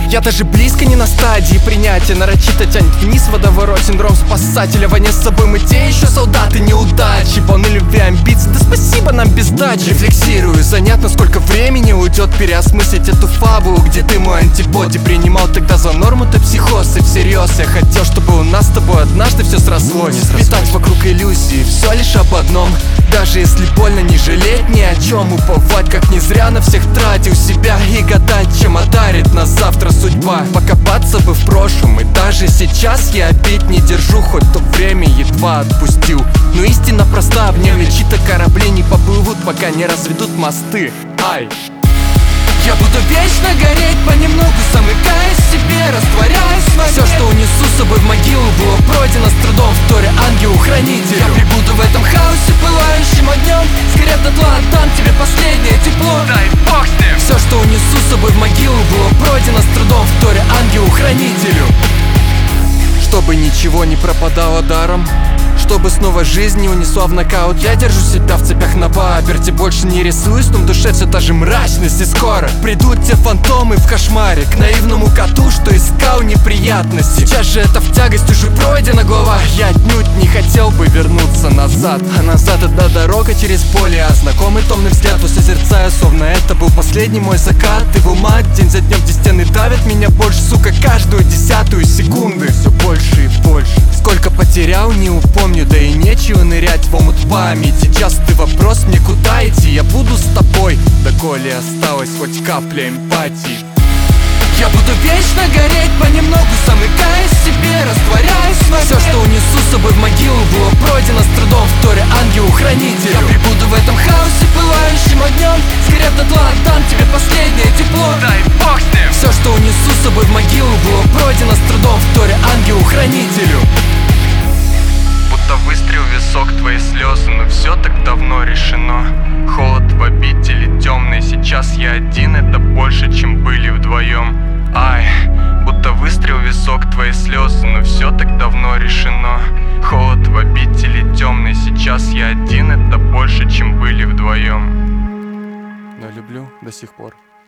Я даже близко не на стадии принятия. Нарочито тянет вниз водоворот, синдром спасателя. Войне с собой мы те еще солдаты неудачи, полны любви, амбиций, да спасибо нам без дачи. Рефлексирую, занятно, сколько времени уйдет переосмыслить эту фабулу, где ты мой антибоди принимал тогда за норму, ты психоз. И всерьез я хотел, чтобы у нас с тобой однажды все срослось. Витать вокруг иллюзии, все лишь об одном. Даже если больно, не жалеть ни о чем. Уповать, как не зря на всех тратил себя. И гадать, чем одарит нас завтра судьба. Покопаться бы в прошлом, и даже сейчас я обид не держу, хоть то время едва отпустил. Но истина проста, в нем чьи-то корабли не поплывут, пока не разведут мосты. Ай! Я буду вечно гореть понемногу, замыкаясь в себе, растворяясь в огне. Все, что унесу с собой в могилу, было пройдено с трудом, вторя ангелу-хранителю. Я прибуду в этом хаосе, пылающим огнем, сгорев дотла, отдам тебе последнее тепло. Дай бог с ним! Все, что унесу с собой в могилу, было пройдено с трудом, вторя ангелу-хранителю. Чтобы ничего не пропадало даром, чтобы снова жизнь не унесла в нокаут. Я держу себя в цепях на паперти, больше не рисуюсь, но в душе все та же мрачность. И скоро придут те фантомы в кошмаре к наивному коту, что искал неприятности. Сейчас же это в тягость уже пройдена глава. Я отнюдь не хотел бы вернуться назад, а назад это дорога через поле. А знакомый томный взгляд созерцаю, словно это был последний мой закат. И в ума день за днем, где стены давят меня больше, сука, каждую десятую секунды. Все больше и больше. Сколько потерял, не упомню, да и нечего нырять в омут памяти. Частый вопрос мне, куда идти, я буду с тобой, доколе осталась хоть капля эмпатии. Я буду вечно гореть понемногу, замыкаясь в себе, растворяясь в огне. Все, что унесу с собой в могилу, было пройдено с трудом, вторя ангелу-хранителю. Я прибуду в этом хаосе, пылающим огнем, сгорев дотла, отдам тебе последнее тепло. Дай бог с ним! Все, что унесу с собой в могилу, было пройдено с трудом, вторя ангелу-хранителю. Будто выстрел в висок твои слезы, но все так давно решено. Холод в обители темной, сейчас я один, это больше, чем были вдвоем. Ай, будто выстрел в висок твои слезы, но все так давно решено. Холод в обители темной, сейчас я один, это больше, чем были вдвоем. Но люблю до сих пор.